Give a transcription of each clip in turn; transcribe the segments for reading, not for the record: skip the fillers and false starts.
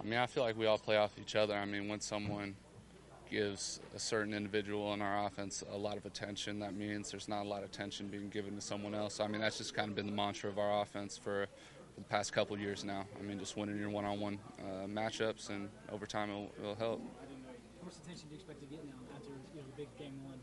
mean, I feel like we all play off each other. I mean, when someone gives a certain individual in our offense a lot of attention, that means there's not a lot of attention being given to someone else. So, I mean, that's just kind of been the mantra of our offense for the past couple of years now. I mean, just winning your one-on-one matchups, and over time it'll help. How much attention do you expect to get now after the big game one?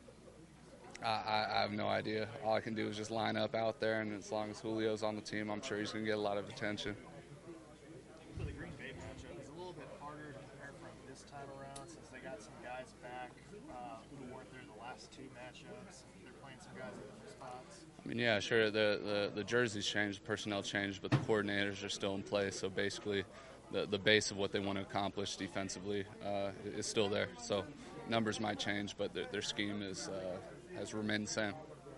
I have no idea. All I can do is just line up out there, and as long as Julio's on the team, I'm sure he's going to get a lot of attention. For the Green Bay matchup, it's a little bit harder to compare from this time around since they got some guys back who weren't there the last two matchups. They're playing some guys in different spots. I mean, yeah, sure, the jerseys changed, the personnel changed, but the coordinators are still in place. So basically the base of what they want to accomplish defensively is still there. So numbers might change, but their scheme has remained the same.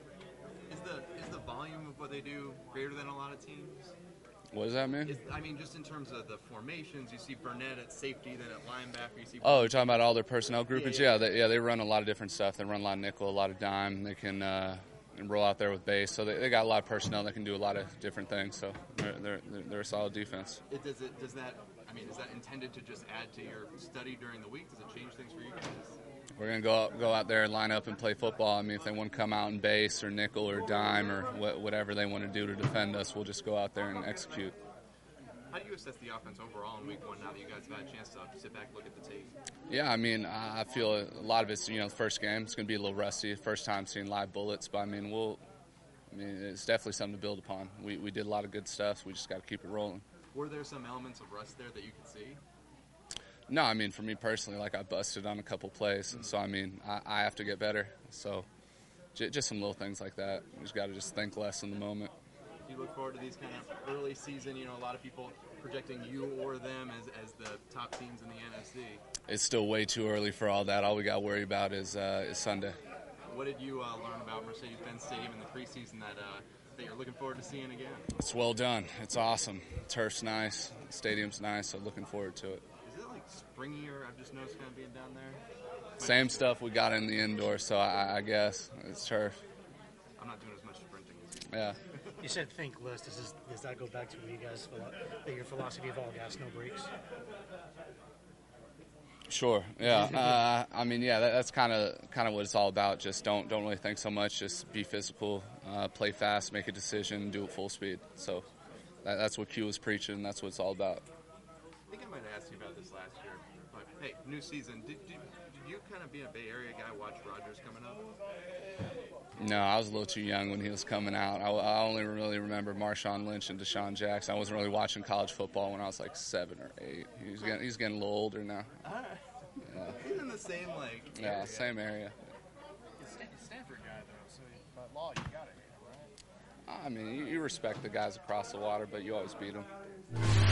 Is the volume of what they do greater than a lot of teams? What does that mean? Just in terms of the formations, you see Burnett at safety, then at linebacker, you see... Oh, you're talking about all their personnel groupings? Yeah. They run a lot of different stuff. They run a lot of nickel, a lot of dime. They can roll out there with base. So they got a lot of personnel that can do a lot of different things. So they're a solid defense. Is that intended to just add to your study during the week? Does it change things for you guys? We're going to go out there and line up and play football. I mean, if they want to come out in base or nickel or dime or whatever they want to do to defend us, we'll just go out there and execute. How do you assess the offense overall in week one now that you guys have had a chance to sit back and look at the tape? Yeah, I mean, I feel a lot of it's, the first game. It's going to be a little rusty, first time seeing live bullets. But, I mean, it's definitely something to build upon. We did a lot of good stuff. We just got to keep it rolling. Were there some elements of rust there that you could see? No, I mean, for me personally, I busted on a couple plays. Mm-hmm. So, I mean, I have to get better. So, just some little things like that. We just got to just think less in the moment. Do you look forward to these kind of early season, a lot of people projecting you or them as the top teams in the NFC? It's still way too early for all that. All we got to worry about is Sunday. What did you learn about Mercedes-Benz Stadium in the preseason that you're looking forward to seeing again? It's well done. It's awesome. Turf's nice. Stadium's nice, so looking forward to it. Is it springier? I've just noticed kind of being down there. Same stuff we got in the indoor, so I guess it's turf. I'm not doing as much sprinting as you. Yeah. You said think less. Does that go back to what you guys your philosophy of all gas, no brakes? Sure. Yeah. I mean, yeah. That's kind of what it's all about. Just don't really think so much. Just be physical, play fast, make a decision, do it full speed. So that's what Q was preaching. That's what it's all about. I think I might have asked you about this last year, but hey, new season. Did you kind of be a Bay Area guy watch Rodgers coming up? No, I was a little too young when he was coming out. I only really remember Marshawn Lynch and Deshaun Jackson. I wasn't really watching college football when I was 7 or 8. He's getting a little older now. All right. Yeah. He's in the same Yeah, area. Same area. He's a Stanford guy though, so by law you got to hate him, right? I mean, you respect the guys across the water, but you always beat them.